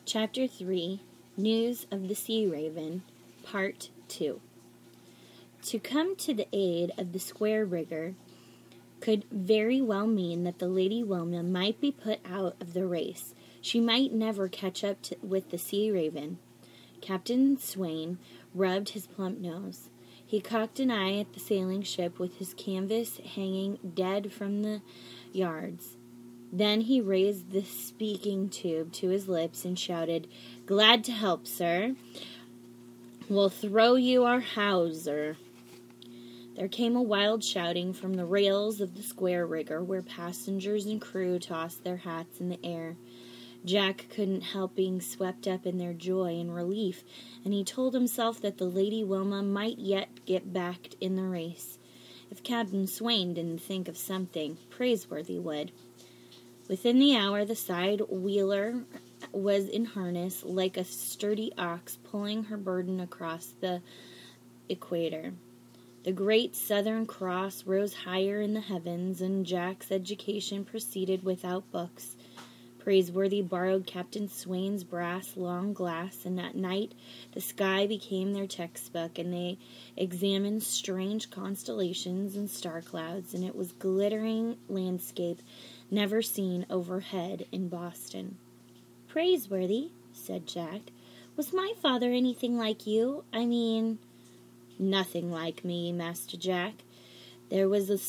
Chapter 3, News of the Sea Raven, Part 2. To come to the aid of the square rigger could very well mean that the Lady Wilma might be put out of the race. She might never catch up with the Sea Raven. Captain Swain rubbed his plump nose. He cocked an eye at the sailing ship with his canvas hanging dead from the yards. Then he raised the speaking tube to his lips and shouted, "Glad to help, sir. We'll throw you our hawser." There came a wild shouting from the rails of the square rigger, where passengers and crew tossed their hats in the air. Jack couldn't help being swept up in their joy and relief, and he told himself that the Lady Wilma might yet get back in the race. If Captain Swain didn't think of something, Praiseworthy would. Within the hour, the side-wheeler was in harness like a sturdy ox pulling her burden across the equator. The great Southern Cross rose higher in the heavens, and Jack's education proceeded without books. Praiseworthy borrowed Captain Swain's brass long glass, and at night the sky became their textbook, and they examined strange constellations and star clouds, and it was glittering landscape never seen overhead in Boston. "Praiseworthy," said Jack, "was my father anything like you? I mean—" "Nothing like me, Master Jack." There was They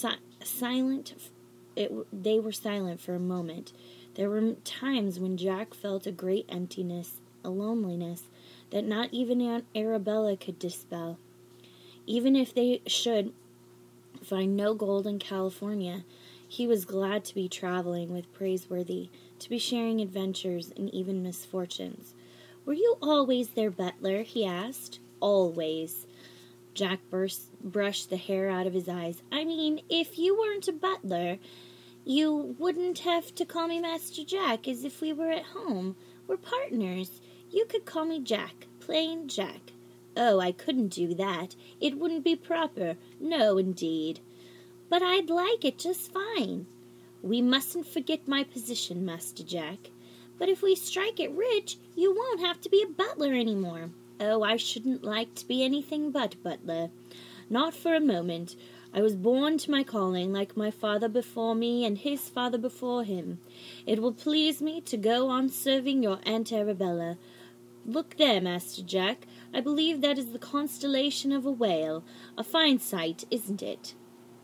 were silent for a moment. There were times when Jack felt a great emptiness, a loneliness, that not even Aunt Arabella could dispel. Even if they should find no gold in California, he was glad to be traveling with Praiseworthy, to be sharing adventures and even misfortunes. "Were you always their butler?" he asked. "Always." Jack brushed the hair out of his eyes. "I mean, if you weren't a butler, you wouldn't have to call me Master Jack as if we were at home. We're partners. You could call me Jack, plain Jack." "Oh, I couldn't do that. It wouldn't be proper. No, indeed." "But I'd like it just fine." "We mustn't forget my position, Master Jack." "But if we strike it rich, you won't have to be a butler any more." "Oh, I shouldn't like to be anything but butler. Not for a moment. I was born to my calling, like my father before me and his father before him. It will please me to go on serving your Aunt Arabella. Look there, Master Jack. I believe that is the constellation of a whale. A fine sight, isn't it?"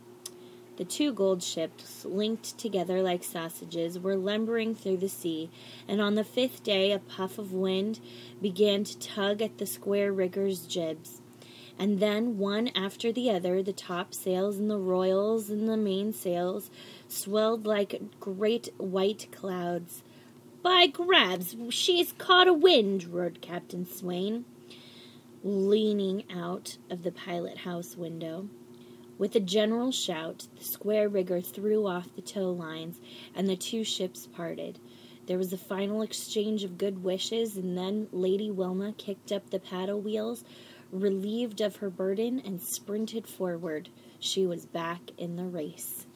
The two gold ships, linked together like sausages, were lumbering through the sea, and on the fifth day a puff of wind began to tug at the square rigger's jibs. And then, one after the other, the topsails and the royals and the mainsails swelled like great white clouds. "By grabs, she's caught a wind!" roared Captain Swain, leaning out of the pilot-house window. With a general shout, the square rigger threw off the tow lines, and the two ships parted. There was a final exchange of good wishes, and then Lady Wilma kicked up the paddle wheels, relieved of her burden, and sprinted forward. She was back in the race.